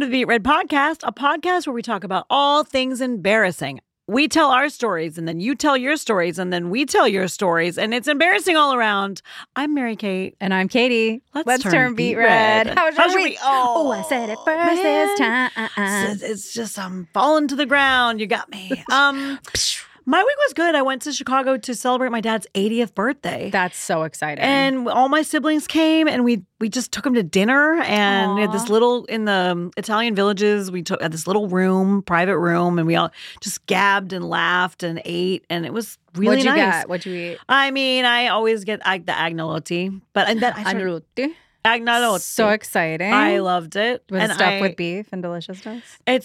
to the Beat Red Podcast, a podcast where we talk about all things embarrassing. We tell our stories, and then you tell your stories, and then we tell your stories, and it's embarrassing all around. I'm Mary Kate. And I'm Katie. Let's turn Beat Red. How was your week? Oh, I said it first this time. It's just, I'm falling to the ground. You got me. My week was good. I went to Chicago to celebrate my dad's 80th birthday. That's so exciting. And all my siblings came, and we just took them to dinner. And we had this little, in the Italian villages, we had this little room, private room, and we all just gabbed and laughed and ate. And it was really What'd you nice. get? What'd you eat? I mean, I always get the agnolotti, but agnolotti. So exciting. I loved it. Was it stuffed with beef and deliciousness?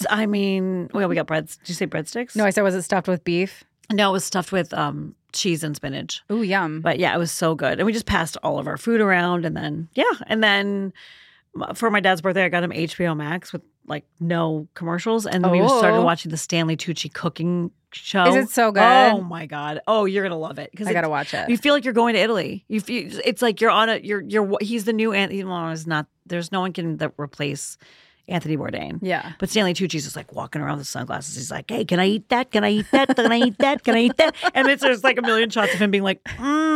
We got breads. Did you say breadsticks? No, I said, was it stuffed with beef? No, it was stuffed with cheese and spinach. Ooh, yum. But yeah, it was so good. And we just passed all of our food around. And then, for my dad's birthday, I got him HBO Max with like no commercials. And we started watching the Stanley Tucci cooking show. Is it so good? Oh my God. Oh, you're going to love it. I got to watch it. You feel like you're going to Italy. It's like you're on he's the new Anthony. There's no one can replace Anthony Bourdain. Yeah. But Stanley Tucci's just like walking around with sunglasses. He's like, hey, can I eat that? Can I eat that? Can I eat that? Can I eat that? And there's like a million shots of him being like,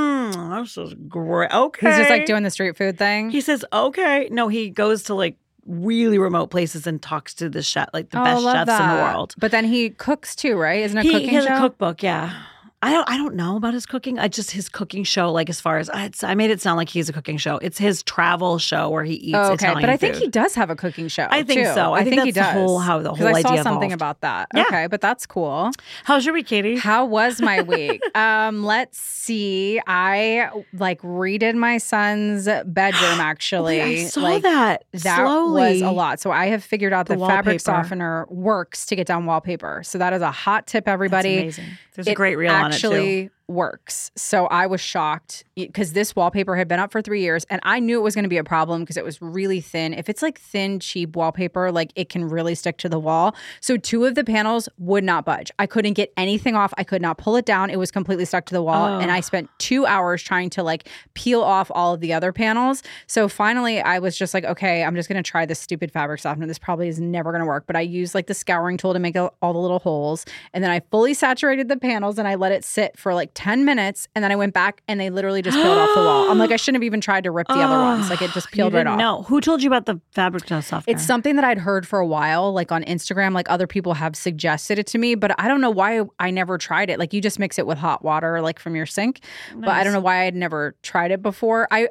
this is great. Okay. He's just like doing the street food thing. He says, okay. No, he goes to like really remote places and talks to the chef, like the best chefs in the world. But then he cooks too, right? Isn't it a cooking show? He has a cookbook, yeah. I don't know about his cooking. Just his cooking show, like as far as I made it sound like he's a cooking show. It's his travel show where he eats Italian but I think food. he does have a cooking show. I think so. I think that's he does. the whole idea I saw evolved. something about that. Yeah. Okay, but that's cool. How's your week, Katie? How was my week? Let's see. I redid my son's bedroom actually. I saw that slowly. Was a lot. So I have figured out that wallpaper. fabric softener works to get down wallpaper. So that is a hot tip, everybody. That's amazing. There's a great reel on it too. Actually works. So I was shocked because this wallpaper had been up for 3 years and I knew it was going to be a problem because it was really thin. If it's like thin, cheap wallpaper, like it can really stick to the wall. So 2 of the panels would not budge. I couldn't get anything off. I could not pull it down. It was completely stuck to the wall. And I spent 2 hours trying to like peel off all of the other panels. So finally I was just like, okay, I'm just going to try this stupid fabric softener. This probably is never going to work. But I used like the scouring tool to make all the little holes. And then I fully saturated the panels and I let it sit for like 10 minutes and then I went back and they literally just peeled off the wall. I'm like, I shouldn't have even tried to rip the other ones. Like it just peeled right off. No. Who told you about the fabric softener? It's something that I'd heard for a while, like on Instagram, like other people have suggested it to me, but I don't know why I never tried it. Like you just mix it with hot water, like from your sink. Nice. But I don't know why I'd never tried it before. I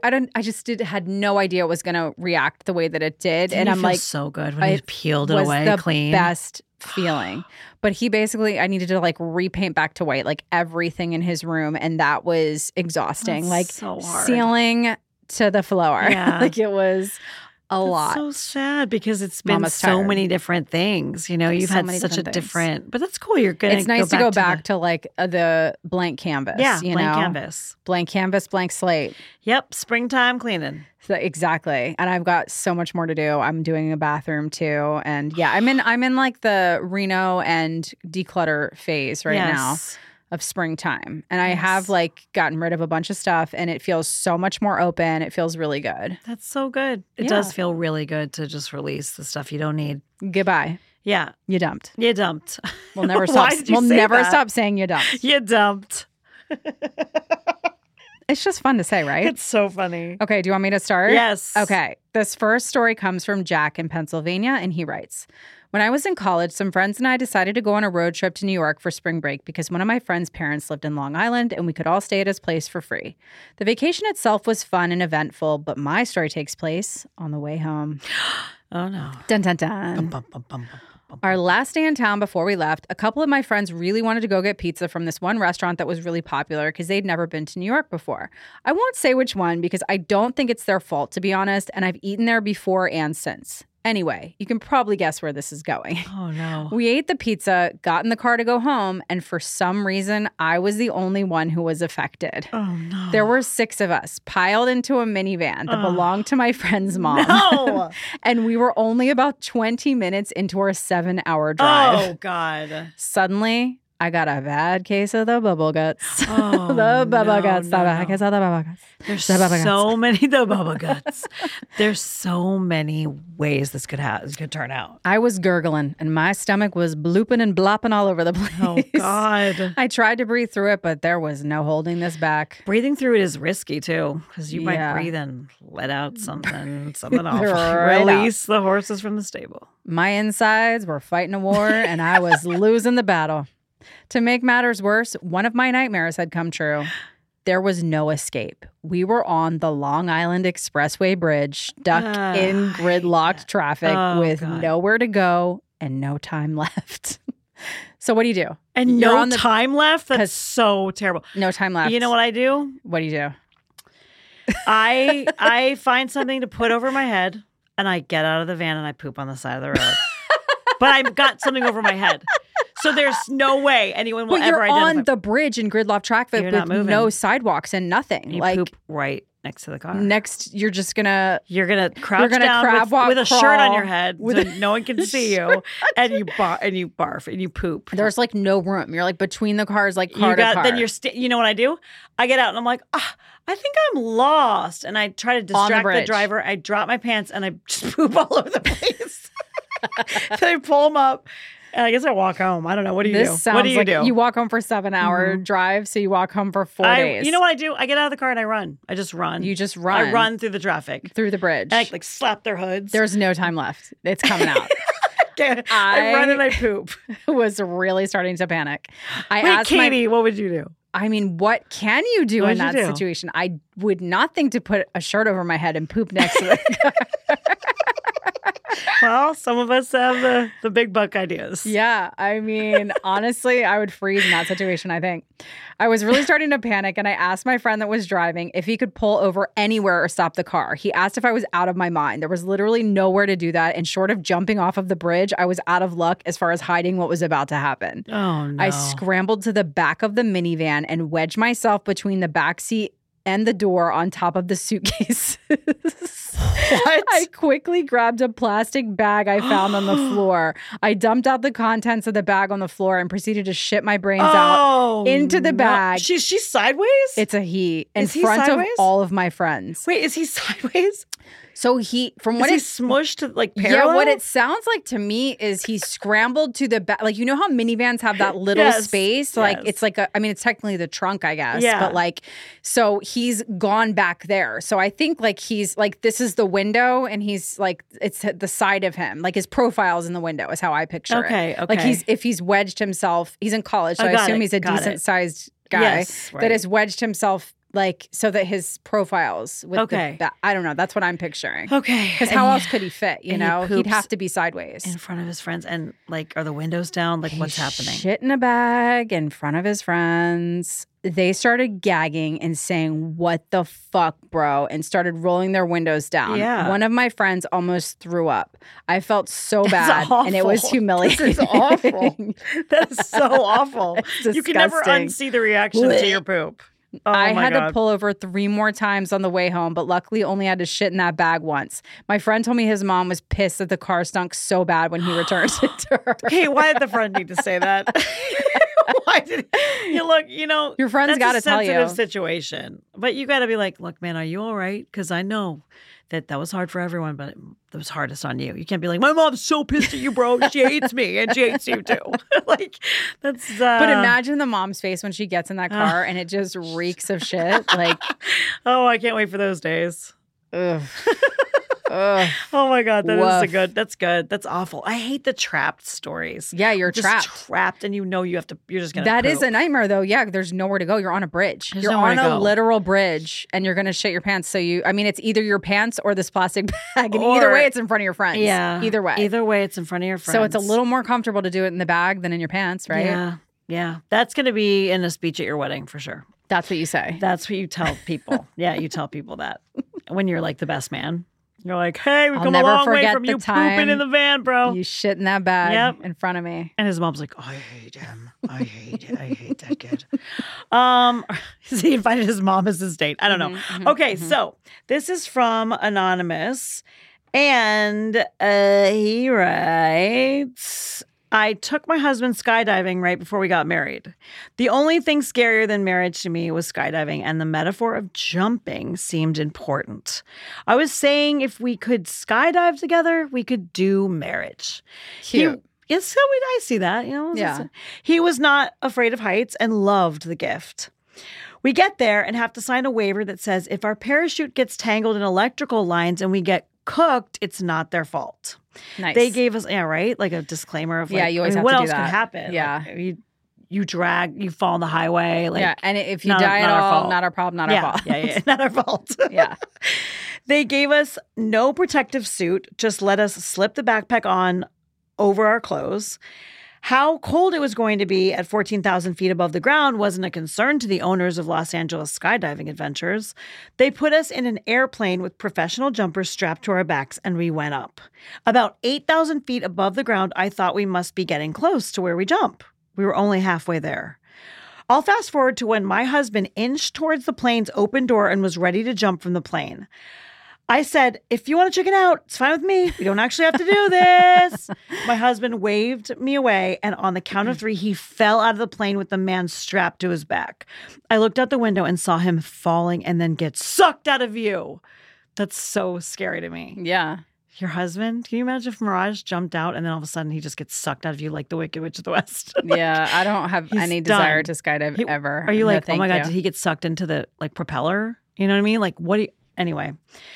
had no idea it was going to react the way that it did. Didn't and I'm like, so good when he peeled it away clean. Best feeling. But I needed to like repaint back to white, like everything in his room. And that was exhausting. That's like so hard. Ceiling to the floor. Yeah. Like it was a lot. So sad because it's been Mama's so tired. many different things. You know, you've So had many such a different different, but that's cool. You're going It's nice to go back to like the blank canvas. Yeah, you blank know? canvas. Blank canvas, blank slate. Yep, springtime cleaning. So, exactly. And I've got so much more to do. I'm doing a bathroom too. And yeah, I'm in like the Reno and declutter phase right now of springtime. And I have like gotten rid of a bunch of stuff and it feels so much more open. It feels really good. That's so good. It does feel really good to just release the stuff you don't need. Goodbye. Yeah. You dumped. You dumped. We'll never stop. We'll never stop saying you dumped. You dumped. It's just fun to say, right? It's so funny. Okay, do you want me to start? Yes. Okay. This first story comes from Jack in Pennsylvania, and he writes, when I was in college, some friends and I decided to go on a road trip to New York for spring break because one of my friend's parents lived in Long Island and we could all stay at his place for free. The vacation itself was fun and eventful, but my story takes place on the way home. Oh, no. Dun, dun, dun. Bum, bum, bum, bum. Our last day in town before we left, a couple of my friends really wanted to go get pizza from this one restaurant that was really popular because they'd never been to New York before. I won't say which one because I don't think it's their fault, to be honest, and I've eaten there before and since. Anyway, you can probably guess where this is going. Oh, no. We ate the pizza, got in the car to go home, and for some reason, I was the only one who was affected. Oh, no. There were 6 of us piled into a minivan that belonged to my friend's mom. No. And we were only about 20 minutes into our 7-hour drive. Oh, God. Suddenly, I got a bad case of the bubble guts. Oh, the bubble guts. no, The no. bad case of the bubble guts. There's The bubble guts. so many the bubble guts. There's so many ways this could turn out. I was gurgling and my stomach was blooping and blopping all over the place. Oh God. I tried to breathe through it, but there was no holding this back. Breathing through it is risky too, because you might Yeah. breathe and let out something awful. Right Release the horses from the stable. My insides were fighting a war and I was losing the battle. To make matters worse, one of my nightmares had come true. There was no escape. We were on the Long Island Expressway Bridge, stuck in gridlocked traffic with God. nowhere to go and no time left. So what do you do? And You're no on the- time left? 'cause- That's so terrible. No time left. You know what I do? What do you do? I find something to put over my head and I get out of the van and I poop on the side of the road. But I've got something over my head. So there's no way anyone will But ever you're identify. on the bridge in gridlocked traffic You're with not moving. no sidewalks and nothing. you like poop right next to the car. next, you're just gonna You're gonna crouch gonna down crab walk, with a shirt on crawl, your head with so a- no one can see you, and you barf and you poop. there's like no room. You're like between the cars, like car you to got car. then you're you know what I do? I get out and I'm like, I think I'm lost, and I try to distract the bridge. driver. I drop my pants and I just poop all over the place. Then I pull them up. And I guess I walk home. I don't know. What do you This do? sounds What do you like do? you walk home for 7-hour drive, so you walk home for 4 days. You know what I do? I get out of the car and I run. I just run. You just run. I run through the traffic. through the bridge. And I like slap their hoods. There's no time left. It's coming out. I run and I poop. Was really starting to panic. I Wait, asked Katie, what would you do? I mean, what can you do in What'd that you do? situation? I would not think to put a shirt over my head and poop next to it. Well, some of us have the big buck ideas. Yeah, I mean, honestly, I would freeze in that situation, I think. I was really starting to panic, and I asked my friend that was driving if he could pull over anywhere or stop the car. He asked if I was out of my mind. There was literally nowhere to do that, and short of jumping off of the bridge, I was out of luck as far as hiding what was about to happen. Oh, no. I scrambled to the back of the minivan and wedged myself between the back seat and the door on top of the suitcase. What? I quickly grabbed a plastic bag I found on the floor. I dumped out the contents of the bag on the floor and proceeded to shit my brains out into the no. bag. She's sideways? It's a he in Is he front sideways? of all of my friends. Wait, is he sideways? So he, from what Is he it's smushed like parallel? yeah, what it sounds like to me is he scrambled to the back. Like, you know how minivans have that little Yes, space? Like, yes. it's like I mean, it's technically the trunk, I guess. Yeah. But like, so he's gone back there. So I think like he's like, this is the window and he's like, it's the side of him. Like his profile's in the window is how I picture it. Okay, Like okay. if he's wedged himself, he's in college. So Oh, I got assume it, he's a got it. decent sized guy Yes, that right. has wedged himself like so that his profiles with Okay. I don't know. That's what I'm picturing. Okay. Because how else could he fit? You and he know, he'd poops have to be sideways. in front of his friends, and like, are the windows down? Like, what's happening? Shit in a bag in front of his friends. They started gagging and saying, "What the fuck, bro?" and started rolling their windows down. Yeah. One of my friends almost threw up. I felt so bad, That's and it was awful. humiliating. This is awful. That is so awful. It's You can never disgusting. unsee the reaction to your poop. Oh, I my had God. to pull over 3 more times on the way home, but luckily only had to shit in that bag once. My friend told me his mom was pissed that the car stunk so bad when he returned it to her. Okay, why did the friend need to say that? Why did you look? You know, Your friend's got gotta to tell you. Sensitive situation, but you got to be like, look, man, are you all right? Because I know that was hard for everyone, but it was hardest on you. You can't be like, my mom's so pissed at you, bro. She hates me, and she hates you too. Like that's. But imagine the mom's face when she gets in that car and it just reeks of shit. Like, Oh, I can't wait for those days. ugh. Ugh. Oh my God, that is Woof. That's good. That's awful. I hate the trapped stories. Yeah, you're Just trapped. and you know you're just gonna. That is poop. a nightmare, though. Yeah, there's nowhere to go. You're on a bridge. There's You're nowhere on to a go. literal bridge, and you're gonna shit your pants. So it's either your pants or this plastic bag, and Or- either way, it's in front of your friends. Yeah. either way. Either way, it's in front of your friends. So it's a little more comfortable to do it in the bag than in your pants, right? Yeah. Yeah. That's going to be in a speech at your wedding for sure. That's what you say. That's what you tell people. Yeah. You tell people that when you're like the best man. You're like, hey, we've I'll come a never long way forget from the you time pooping in the van, bro. You shit in that bag Yep. in front of me. And his mom's like, I hate him. I hate that kid. So he invited his mom as his date. I don't know. Okay, so this is from Anonymous. And he writes, I took my husband skydiving right before we got married. The only thing scarier than marriage to me was skydiving, and the metaphor of jumping seemed important. I was saying if we could skydive together, we could do marriage. Cute. Yes, I see that. Yeah. He was not afraid of heights and loved the gift. We get there and have to sign a waiver that says if our parachute gets tangled in electrical lines and we get cooked, it's not their fault. Nice. They gave us, right? Like a disclaimer of you always have what to do else that. could happen? Yeah. Like, you fall on the highway. Like, and if you die at all, not our problem, not our fault. Yeah, not our fault. Yeah. They gave us no protective suit, just let us slip the backpack on over our clothes. How cold it was going to be at 14,000 feet above the ground wasn't a concern to the owners of Los Angeles Skydiving Adventures. They put us in an airplane with professional jumpers strapped to our backs, and we went up. About 8,000 feet above the ground, I thought we must be getting close to where we jump. We were only halfway there. I'll fast forward to when my husband inched towards the plane's open door and was ready to jump from the plane. I said, if you want to chicken out, it's fine with me. We don't actually have to do this. My husband waved me away, and on the count of 3, he fell out of the plane with the man strapped to his back. I looked out the window and saw him falling and then get sucked out of view. That's so scary to me. Yeah. Your husband? Can you imagine if Mirage jumped out and then all of a sudden he just gets sucked out of you like the Wicked Witch of the West? Yeah, I don't have any desire to skydive ever. Are you like, no, oh my God, you. did he get sucked into the propeller? You know what I mean? Like, what do you... Anyway.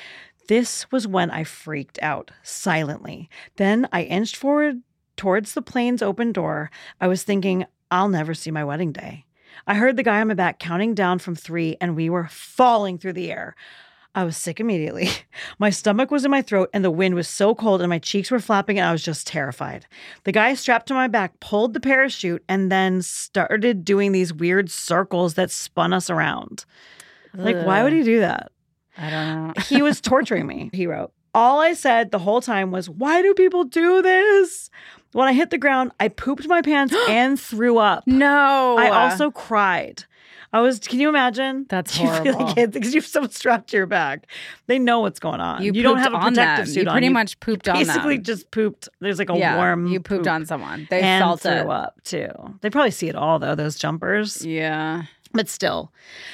This was when I freaked out silently. Then I inched forward towards the plane's open door. I was thinking, I'll never see my wedding day. I heard the guy on my back counting down from 3, and we were falling through the air. I was sick immediately. My stomach was in my throat, and the wind was so cold, and my cheeks were flapping, and I was just terrified. The guy strapped to my back pulled the parachute and then started doing these weird circles that spun us around. Like, why would he do that? I don't know. He was torturing me, he wrote. All I said the whole time was, why do people do this? When I hit the ground, I pooped my pants and threw up. No. I also cried. Can you imagine? That's you horrible. feel like because you have someone strapped to your back. They know what's going on. You don't have a protective suit you on. pretty much pooped on them. Basically just pooped. There's like a warm you pooped poop on someone. They and felt threw it. up too. They probably see it all though, those jumpers. Yeah. But still.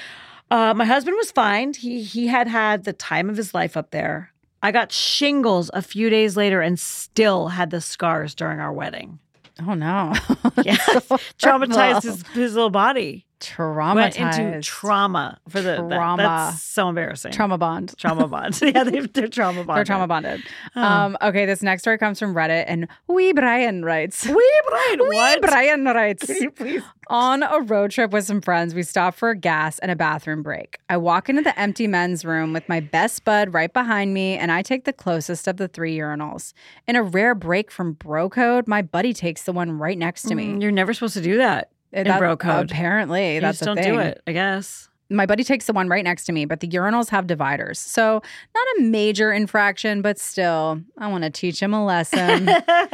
My husband was fine. He had the time of his life up there. I got shingles a few days later and still had the scars during our wedding. Oh, no. Yeah. Traumatized his little body. Traumatized. Went into trauma for Trauma. that's so embarrassing. Trauma bond. Trauma bond. Yeah, they're trauma bonded. They're trauma bonded. Okay, this next story comes from Reddit, and Brian writes. Brian, what? Brian writes. Can you please? On a road trip with some friends, we stopped for gas and a bathroom break. I walk into the empty men's room with my best bud right behind me, and I take the closest of the 3 urinals. In a rare break from bro code, my buddy takes the one right next to me. You're never supposed to do that in bro code. Apparently, that's just a don't thing. do it, I guess. My buddy takes the one right next to me, but the urinals have dividers. So not a major infraction, but still, I want to teach him a lesson.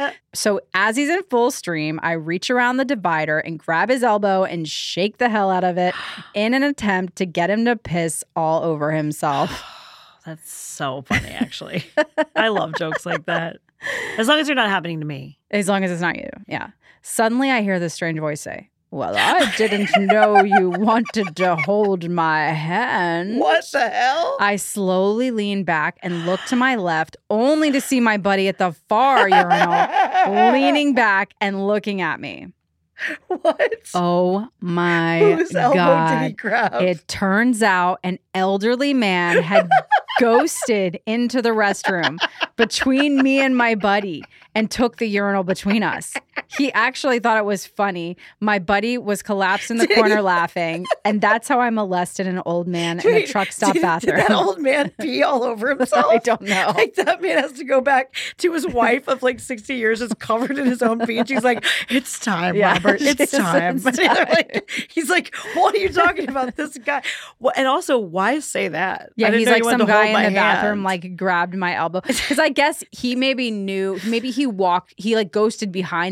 So as he's in full stream, I reach around the divider and grab his elbow and shake the hell out of it in an attempt to get him to piss all over himself. That's so funny, actually. I love jokes like that. As long as they're not happening to me. As long as it's not you. Yeah. Suddenly I hear this strange voice say, well, I didn't know you wanted to hold my hand. What the hell? I slowly lean back and look to my left, only to see my buddy at the far urinal, leaning back and looking at me. What? Oh my Whose elbow God. did he grab? It turns out an elderly man had ghosted into the restroom between me and my buddy and took the urinal between us. He actually thought it was funny. My buddy was collapsed in the corner laughing, and that's how I molested an old man in a truck stop bathroom. Did that old man pee all over himself? I don't know. Like that man has to go back to his wife of like 60 years, just covered in his own pee. And she's like, "It's time, Yeah, Robert. It's time." it's time. Like, he's like, "What are you talking about? This guy?" Well, and also, why say that? I Yeah, didn't he's know like you wanted some to hold guy my in the bathroom, hand. like grabbed my elbow. Because I guess he maybe knew, maybe he like ghosted behind them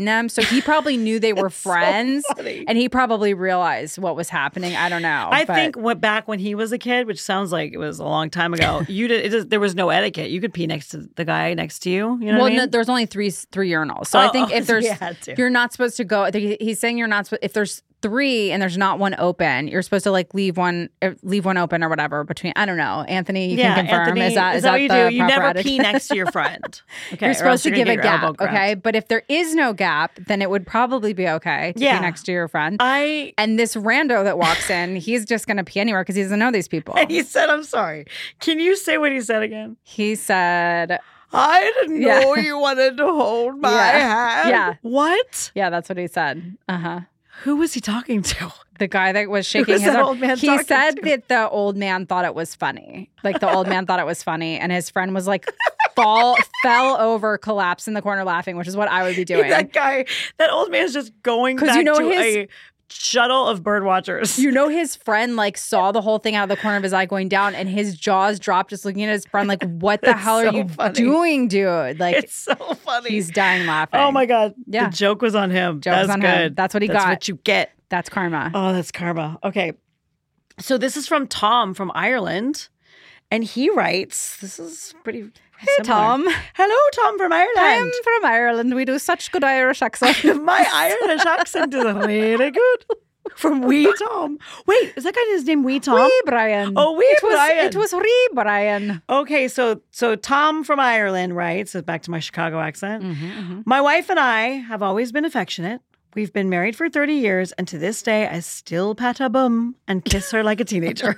them. So he probably knew they were friends, funny. and he probably realized what was happening. I don't know. I think back when he was a kid, which sounds like it was a long time ago, there was no etiquette. You could pee next to the guy next to you. You know what I mean? No, there's only three urinals. So I think if there's, you're not supposed to go. He's saying you're not supposed. If there's 3 and there's not one open, you're supposed to like leave one open or whatever between. I don't know. Anthony, you can confirm. Anthony, is that what you do? You never etiquette? pee next to your friend. Okay, you're supposed to give a gap. Okay, but if there is no gap, then it would probably be okay to pee next to your friend. And this rando that walks in, he's just going to pee anywhere because he doesn't know these people. And he said, "I'm sorry. Can you say what he said again?" He said, "I didn't know you wanted to hold my hand." Yeah. What? Yeah, that's what he said. Who was he talking to? The guy that was shaking his arm. He said that the old man thought it was funny. Like the old man thought it was funny, and his friend was like fell over, collapsed in the corner laughing, which is what I would be doing. That old man's just going back to a shuttle of bird watchers. You know, his friend like saw the whole thing out of the corner of his eye going down, and his jaws dropped just looking at his friend like, what the hell are you doing, dude? Like, it's so funny. He's dying laughing. Oh my God. Yeah. The joke was on him. That's good. Him. That's what he got. That's what you get. That's karma. Oh, that's karma. Okay. So this is from Tom from Ireland. And he writes, this is pretty Hey, similar. Tom. Hello, Tom from Ireland. I'm from Ireland. We do such good Irish accent. My Irish accent is really good. From Wee Tom. Wait, is that guy his name Wee Tom? Wee Brian. Oh, Wee Brian. It was Wee Brian. Okay, so Tom from Ireland writes, so back to my Chicago accent. My wife and I have always been affectionate. We've been married for 30 years, and to this day, I still pat her bum and kiss her like a teenager.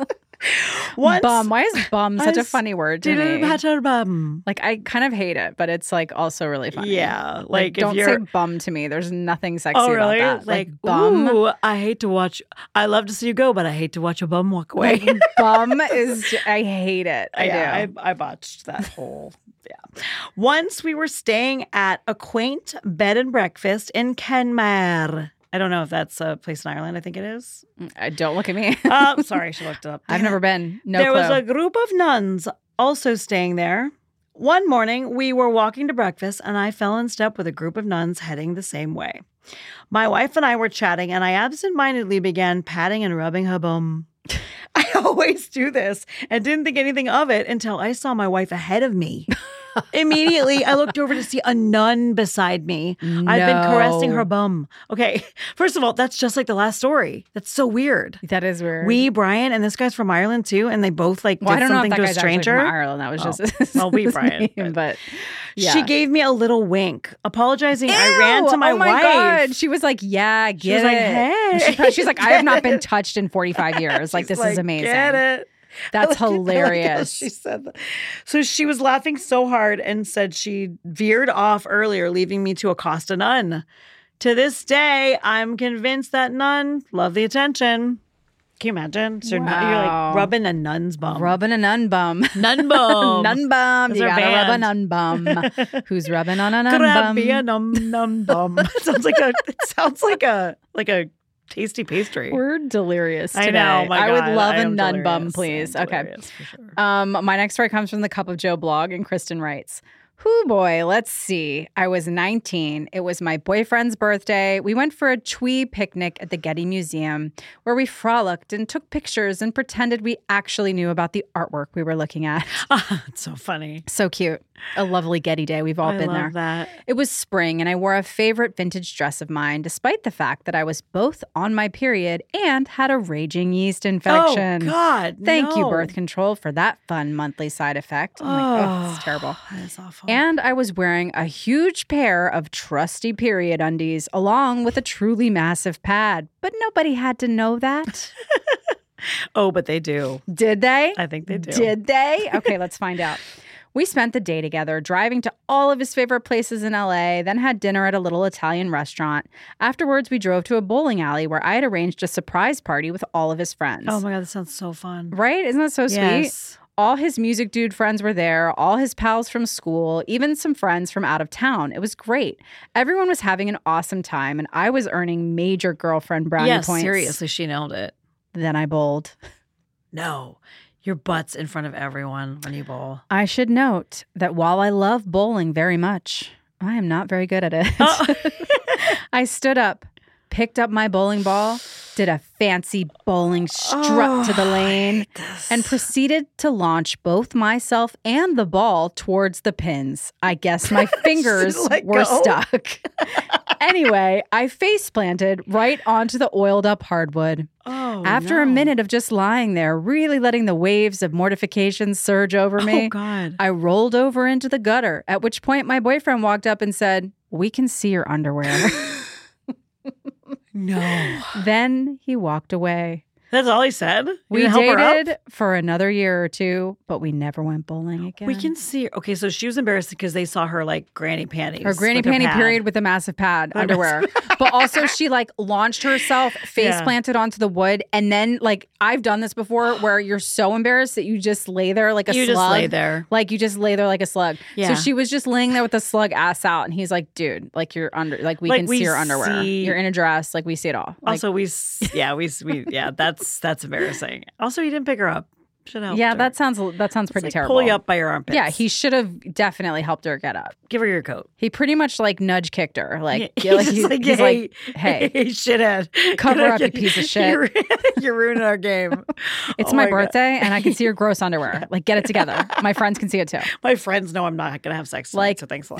Bum. Why is bum such a funny word to me? Pat her bum. Like, I kind of hate it, but it's like also really funny. Yeah. Like don't say bum to me. There's nothing sexy about that. Like bum. Ooh, I love to see you go, but I hate to watch a bum walk away. Bum is, I hate it. I do. I botched that whole... Yeah. Once we were staying at a quaint bed and breakfast in Kenmare. I don't know if that's a place in Ireland. I think it is. Don't look at me. Sorry, she looked it up. I've never been. No There clue. was a group of nuns also staying there. One morning, we were walking to breakfast, and I fell in step with a group of nuns heading the same way. My wife and I were chatting, and I absentmindedly began patting and rubbing her bum. I always do this and didn't think anything of it until I saw my wife ahead of me. Immediately, I looked over to see a nun beside me. No. I've been caressing her bum. Okay, first of all, that's just like the last story. That's so weird. That is weird. Brian, and this guy's from Ireland too, and they both like did something to a stranger. From Ireland. That was just Brian. Name, but yeah. She gave me a little wink. Apologizing, I ran to my wife. God. She was like, yeah, get she was it. Like, hey. She's like, I have not been touched in 45 years. Like, this is amazing. Get it. That's hilarious. She said that. So she was laughing so hard and said she veered off earlier, leaving me to accost a nun. To this day, I'm convinced that nun loved the attention. Can you imagine? So you're like rubbing a nun's bum. Rubbing a nun bum. Nun bum. Nun bum. You gotta rub a nun bum. Who's rubbing on a nun bum? Grabby a nun bum. It sounds like a tasty pastry. We're delirious today. I know. My God, I would love a nun delirious. bum, please. Okay. For sure. My next story comes from the Cup of Joe blog, and Kristen writes, "Hoo boy, let's see. I was 19. It was my boyfriend's birthday. We went for a Twee picnic at the Getty Museum where we frolicked and took pictures and pretended we actually knew about the artwork we were looking at." It's so funny. So cute. A lovely Getty day. We've all been there. I love that. It was spring, and I wore a favorite vintage dress of mine, despite the fact that I was both on my period and had a raging yeast infection. Oh, God. Thank you, birth control, for that fun monthly side effect. It's terrible. That is awful. And I was wearing a huge pair of trusty period undies, along with a truly massive pad. But nobody had to know that. Oh, but they do. Did they? I think they do. Did they? Okay, let's find out. We spent the day together, driving to all of his favorite places in LA, then had dinner at a little Italian restaurant. Afterwards, we drove to a bowling alley where I had arranged a surprise party with all of his friends. Oh my God, that sounds so fun. Right? Isn't that so Yes. sweet? All his music dude friends were there, all his pals from school, even some friends from out of town. It was great. Everyone was having an awesome time, and I was earning major girlfriend brownie points. Seriously, she nailed it. Then I bowled. No. Your butt's in front of everyone when you bowl. I should note that while I love bowling very much, I am not very good at it. Oh. I stood up, picked up my bowling ball, did a fancy bowling strut to the lane, and proceeded to launch both myself and the ball towards the pins. I guess my fingers were stuck. Anyway, I face planted right onto the oiled up hardwood. After a minute of just lying there, really letting the waves of mortification surge over me, I rolled over into the gutter, at which point my boyfriend walked up and said, "We can see your underwear." No. Then he walked away. That's all he said? We dated for another year or two, but we never went bowling again. We can see. Okay, so she was embarrassed because they saw her like granny panties. Her granny panty period with a massive pad underwear. But also she like launched herself, face planted onto the wood. And then like I've done this before where you're so embarrassed that you just lay there like a slug. You just lay there. Like you just lay there like a slug. Yeah. So she was just laying there with the slug ass out. And he's like, dude, like you're under, like we can see your underwear. You're in a dress. Like we see it all. Like, also that's embarrassing. Also, he didn't pick her up. Should have helped her. that sounds pretty terrible. Pull you up by your armpits. Yeah, he should have definitely helped her get up. Give her your coat. He pretty much like nudge kicked her. Like, he's like, hey, shithead. Cover up, you piece of shit. You're ruining our game. It's my birthday and I can see your gross underwear. Like, get it together. My friends can see it too. My friends know I'm not going to have sex tonight, so thanks a lot.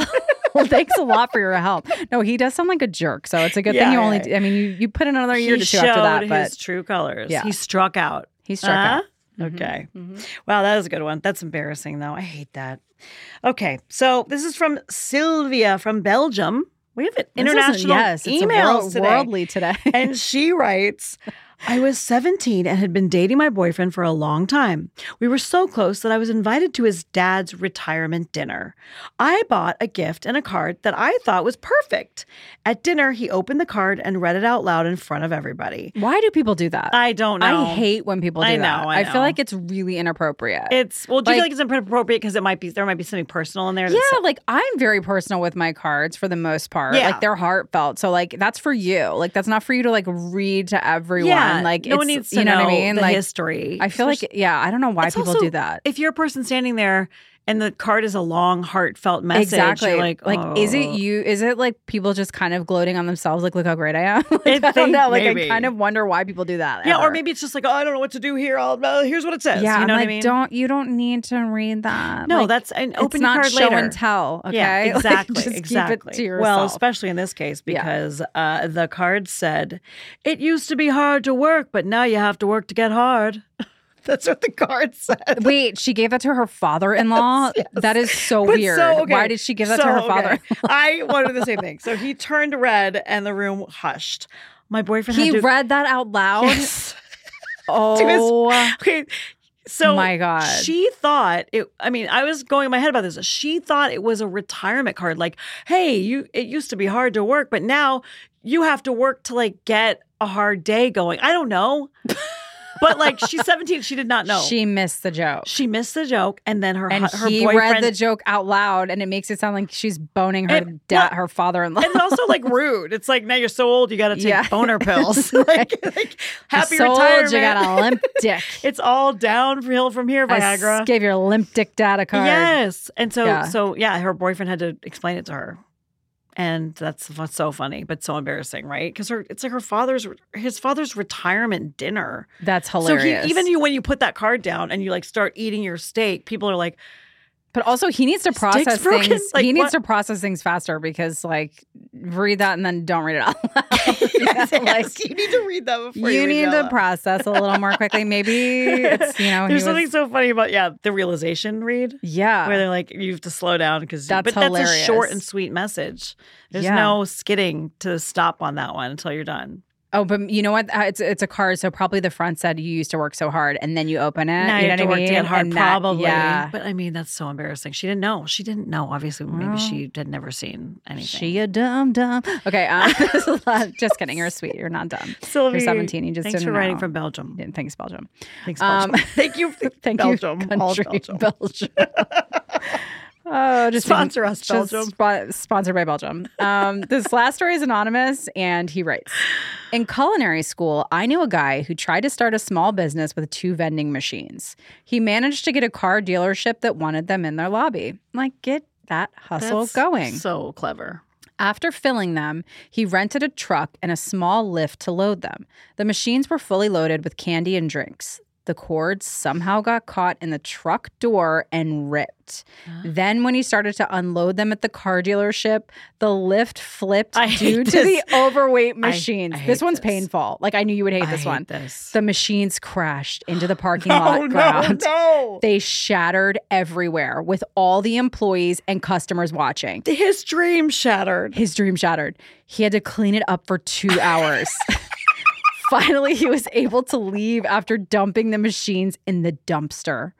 Thanks a lot for your help. No, he does sound like a jerk, so it's a good thing you only. I mean, you put in another year to two after that. But his true colors. Yeah. He struck out. Out. Okay. Mm-hmm. Wow, that was a good one. That's embarrassing, though. I hate that. Okay, so this is from Sylvia from Belgium. We have an international emails today. Worldly today. And she writes, I was 17 and had been dating my boyfriend for a long time. We were so close that I was invited to his dad's retirement dinner. I bought a gift and a card that I thought was perfect. At dinner, he opened the card and read it out loud in front of everybody. Why do people do that? I don't know. I hate when people do that. I feel like it's really inappropriate. Do you feel like it's inappropriate because there might be something personal in there? Like I'm very personal with my cards for the most part. Yeah. Like they're heartfelt. So like that's for you. Like that's not for you to like read to everyone. Yeah. Like no one needs to know what I mean? The history. I feel like, I don't know why people do that. If you're a person standing there and the card is a long, heartfelt message, exactly. You're like, is it you? Is it like people just kind of gloating on themselves? Like, look how great I am. I don't know. Like, maybe. I kind of wonder why people do that. Yeah, or maybe it's just like, I don't know what to do here. Here's what it says. Yeah, you know what I mean? You don't need to read that. No, that's an open card later. It's not show and tell. Okay, yeah, exactly. Just keep it to yourself. Well, especially in this case because the card said, "It used to be hard to work, but now you have to work to get hard." That's what the card said. Wait, she gave that to her father-in-law? Yes. That is so weird. Why did she give that to her father? I wanted the same thing. So he turned red and the room hushed. My boyfriend He read that out loud? Yes. Okay. So my God. She thought I was going in my head about this. She thought it was a retirement card. Like, hey, it used to be hard to work, but now you have to work to like get a hard day going. I don't know. But like she's 17, she did not know. She missed the joke. And then her he boyfriend read the joke out loud, and it makes it sound like she's boning her father-in-law. And also like rude. It's like now you're so old, you got to take boner pills. like happy you're so retirement. Old, you got a limp dick. It's all downhill from here, Viagra. I gave your limp dick dad a card. Yes, and so her boyfriend had to explain it to her. And that's what's so funny, but so embarrassing, right? Because it's like his father's retirement dinner. That's hilarious. So when you put that card down and you like start eating your steak, people are like, but also he needs to process things. Like, he needs to process things faster because like read that and then don't read it out loud. Yes, you need to read that before you need to process a little more quickly. Maybe it's there's something so funny about the realization read. Yeah, where they're like you have to slow down because that's a short and sweet message. There's no skidding to stop on that one until you're done. Oh, but you know what? It's a card, so probably the front said you used to work so hard, and then you open it. Now you have to work to get hard, probably. Yeah. But I mean, that's so embarrassing. She didn't know. Obviously, maybe she had never seen anything. She a dumb. Okay, just kidding. You're sweet. You're not dumb. Sylvie, you're 17. You just thanks didn't for writing know. from Belgium. Thanks, Belgium. Thanks, Belgium. Thank you, Belgium. All Belgium. Oh, just sponsor us, Belgium. Sponsored by Belgium. This last story is anonymous, and he writes, in culinary school, I knew a guy who tried to start a small business with 2 vending machines. He managed to get a car dealership that wanted them in their lobby. Like, get that hustle That's going. So clever. After filling them, he rented a truck and a small lift to load them. The machines were fully loaded with candy and drinks. The cords somehow got caught in the truck door and ripped. Then when he started to unload them at the car dealership, the lift flipped due to the overweight machines. This one's painful. Like, I knew you would hate this one. The machines crashed into the parking lot ground. No. They shattered everywhere with all the employees and customers watching. His dream shattered. His dream shattered. He had to clean it up for 2 hours. Finally, he was able to leave after dumping the machines in the dumpster.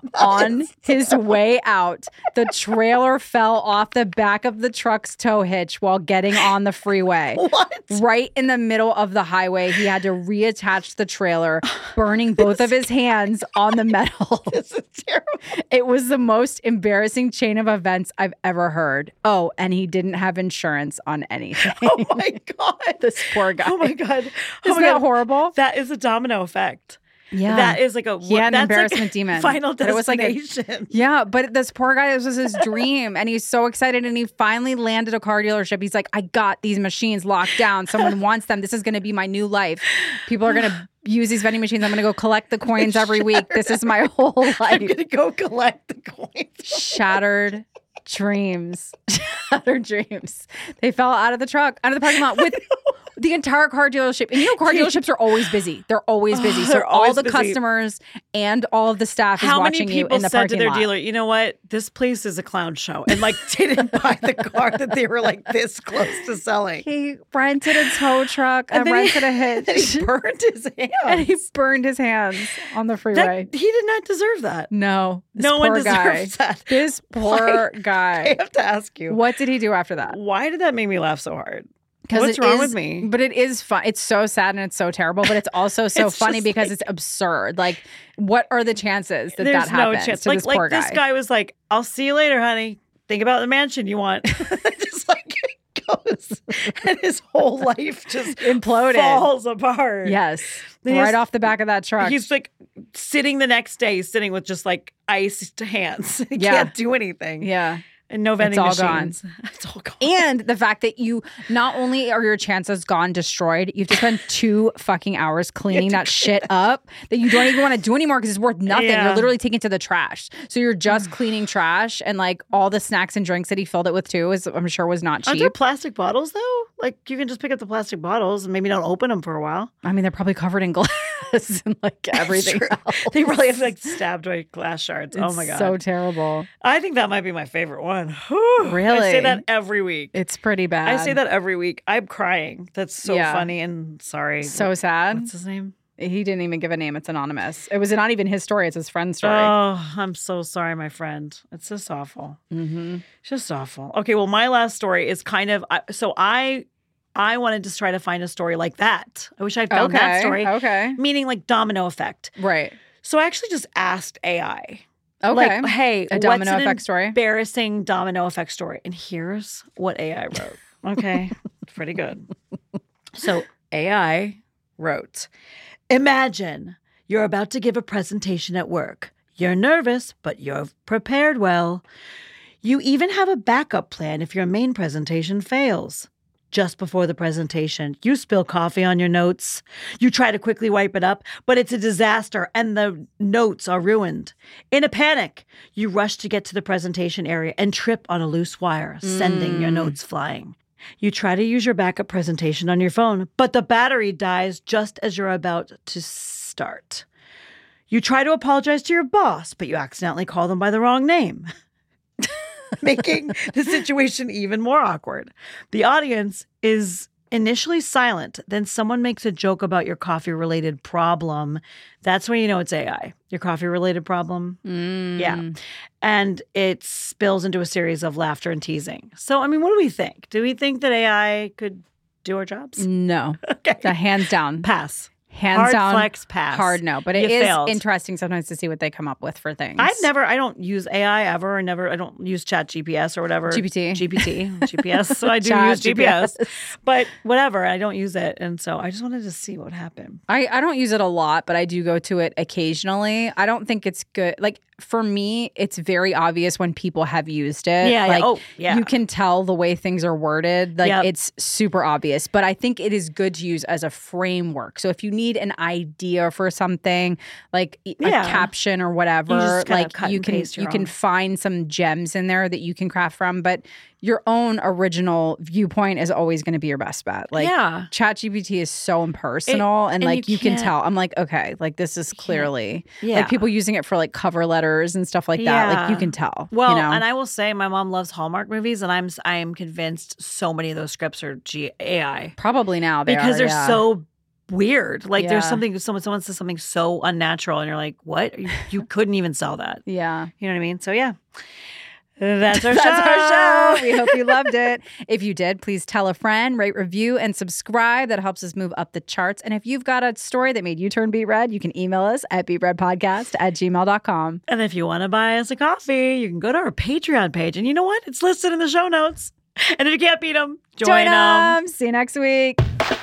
On his way out, the trailer fell off the back of the truck's tow hitch while getting on the freeway. What? Right in the middle of the highway, he had to reattach the trailer, burning both of his hands on the metal. This is terrible. It was the most embarrassing chain of events I've ever heard. Oh, and he didn't have insurance on anything. Oh my God. This poor guy. Oh my God. Isn't that horrible? That is a domino effect. Yeah. That is like a an that's embarrassment like demon. Final But it was like destination. Yeah, but this poor guy, this was his dream. And he's so excited. And he finally landed a car dealership. He's like, I got these machines locked down. Someone wants them. This is going to be my new life. People are going to use these vending machines. I'm going to go collect the coins every week. This is my whole life. I'm going to go collect the coins. Shattered dreams. Shattered dreams. They fell out of the truck, out of the parking lot with the entire car dealership. And you know, car dealerships are always busy. They're always busy. So all the customers and all of the staff is watching you in the parking lot. How many people said to their dealer, you know what? This place is a clown show. And like didn't buy the car that they were like this close to selling. He rented a tow truck and rented a hitch. And he burned his hands. And he burned his hands on the freeway. He did not deserve that. No. No one deserves that. This poor guy. I have to ask you. What did he do after that? Why did that make me laugh so hard? Because what's wrong with me? But it is fun. It's so sad and it's so terrible, but it's also so funny because it's absurd. Like, what are the chances that There's that happens no chance. to this poor guy? This guy was like, I'll see you later, honey. Think about the mansion you want. Just like it goes. And his whole life just imploded. Falls apart. Yes. Right off the back of that truck. He's like sitting the next day, sitting with just like iced hands. He can't do anything. Yeah. And no vending machines. Gone. It's all gone. And the fact that you not only are your chances gone destroyed, you have to spend 2 fucking hours cleaning that shit up that you don't even want to do anymore because it's worth nothing. Yeah. You're literally taking it to the trash. So you're just cleaning trash, and like all the snacks and drinks that he filled it with too is, I'm sure, was not cheap. Aren't there plastic bottles though? Like you can just pick up the plastic bottles and maybe don't open them for a while. I mean, they're probably covered in glass and like everything else. They probably have like stabbed away glass shards. Oh my God. So terrible. I think that might be my favorite one. Really? I say that every week. It's pretty bad. I say that every week. I'm crying. That's so funny and sorry. So sad. What's his name? He didn't even give a name. It's anonymous. It was not even his story. It's his friend's story. Oh, I'm so sorry, my friend. It's just awful. Mm-hmm. It's just awful. Okay, well, my last story is kind of so I wanted to try to find a story like that. I wish I'd found that story. Okay. Meaning like domino effect. Right. So I actually just asked AI. Okay. Like, hey, a domino what's an effect story? Embarrassing domino effect story. And here's what AI wrote. Okay. Pretty good. So AI wrote, imagine you're about to give a presentation at work. You're nervous, but you're prepared well. You even have a backup plan if your main presentation fails. Just before the presentation, you spill coffee on your notes. You try to quickly wipe it up, but it's a disaster and the notes are ruined. In a panic, you rush to get to the presentation area and trip on a loose wire, sending your notes flying. You try to use your backup presentation on your phone, but the battery dies just as you're about to start. You try to apologize to your boss, but you accidentally call them by the wrong name. Making the situation even more awkward. The audience is initially silent. Then someone makes a joke about your coffee-related problem. That's when you know it's AI. Your coffee-related problem. Yeah. And it spills into a series of laughter and teasing. So, I mean, what do we think? Do we think that AI could do our jobs? No. Okay. Hands down. Pass. Hands hard down, flex pass. hard no. But You it is failed. interesting sometimes to see what they come up with for things. I don't use AI ever. I don't use Chat GPS or whatever. GPS. So I do Chat use GPS. But whatever, I don't use it. And so I just wanted to see what would happen. I don't use it a lot, but I do go to it occasionally. I don't think it's good. Like for me, it's very obvious when people have used it. Yeah, like, yeah. You can tell the way things are worded. Like it's super obvious. But I think it is good to use as a framework. So if you need an idea for something, like a caption or whatever, like you can find some gems in there that you can craft from. But your own original viewpoint is always going to be your best bet. Like ChatGPT is so impersonal and like you can tell. I'm like, okay, like this is clearly like people using it for like cover letters and stuff like that. Like you can tell. Well, you know? and I will say my mom loves Hallmark movies, and I am convinced so many of those scripts are AI. Probably now because they're so weird. Like there's something someone says something so unnatural, and you're like, what? You couldn't even sell that. Yeah, you know what I mean. So yeah. That's our show. We hope you loved it. If you did, please tell a friend, rate, review, and subscribe. That helps us move up the charts. And if you've got a story that made you turn Beat Red, you can email us at beatredpodcast@gmail.com. And if you want to buy us a coffee, you can go to our Patreon page. And you know what? It's listed in the show notes. And if you can't beat them, join them. See you next week.